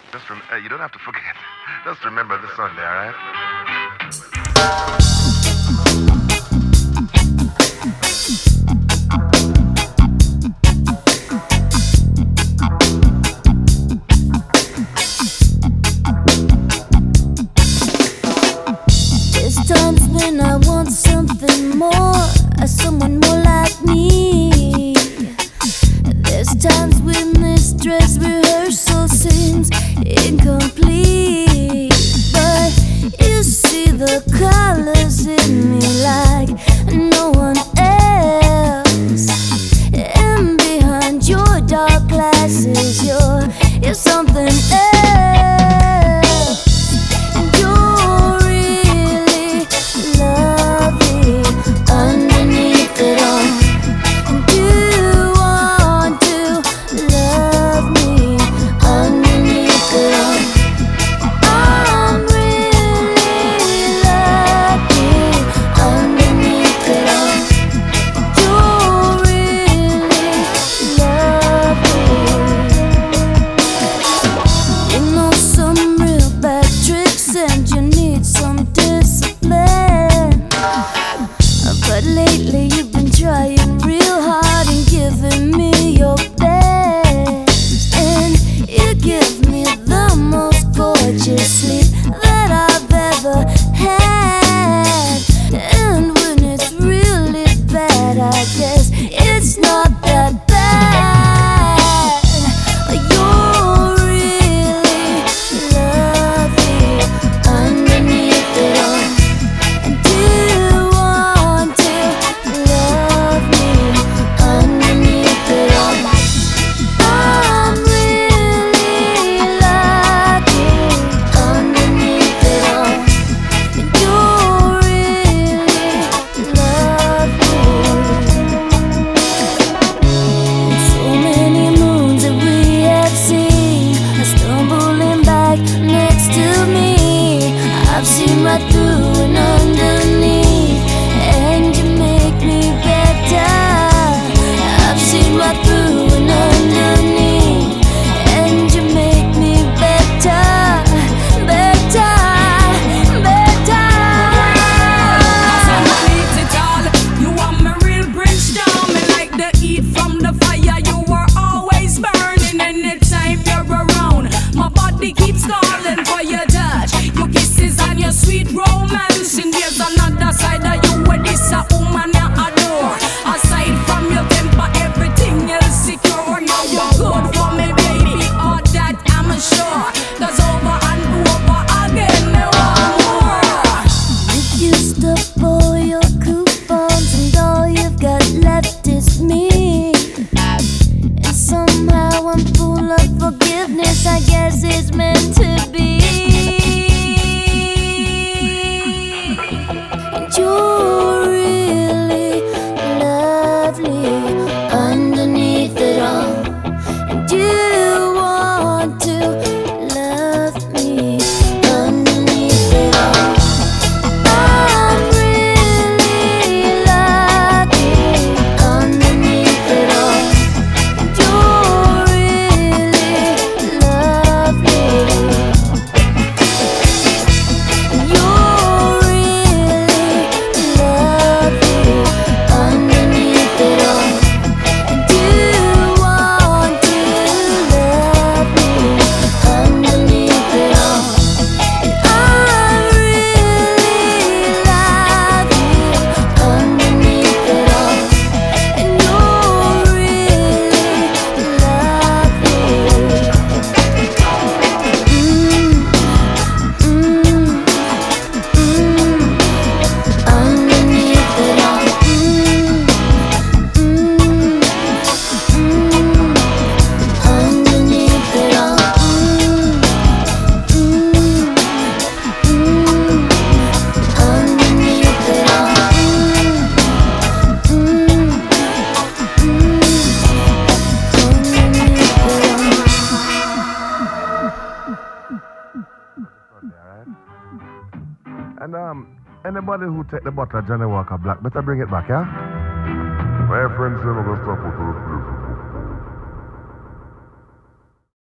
You don't have to forget. Just remember the Sunday, all right? There's times when I want something more, someone more like me. There's times when this dress rehearsal seems incomplete, but you see the colors in me like no one else. And behind your dark glasses, you're something else. And you're really lovely underneath it all. And you want to love me underneath it all. I'm really lucky underneath it all. You're really lovely. You know some real bad tricks and you need some discipline. But lately you've been trying real hard and giving me your best. And you give me the most gorgeous sleep that I've ever had. And when it's really bad, I guess it's not that bad. You're really lovely underneath it all. And you want to love me underneath it all. I'm really lucky underneath it all. And you're really lovely. So many moons that we have seen are stumbling back next to me. I've seen right through and underneath, and you make me better. I've seen right through and underneath, and you make me better, better, better. Underneath it all, you are my real Bridgestone. Me like the heat from the fire. You are always burning anytime you're around. My body keeps calling for your touch, your kisses and your sweet romance. And there's another side of you where this a woman I adore. Aside from your temper, everything else secure. Now you're good for me, baby. All that I'm sure. 'Cause over and over again, me want more. You used up all your coupons and all you've got left is me. And somehow I'm full of forgiveness, I guess it's meant to be. And you're really lovely underneath it all. And you want to love me underneath it all. I'm really lucky underneath it all. And you're really lovely. And you're really lovely underneath it all. And you want to love me underneath it all. And I really love you underneath it all. And you're really lovely. Underneath it all. Underneath it all. Underneath it all. Sunday, all right? And anybody who take the bottle of Johnny Walker Black, better bring it back, yeah? My friends, I'm gonna stop with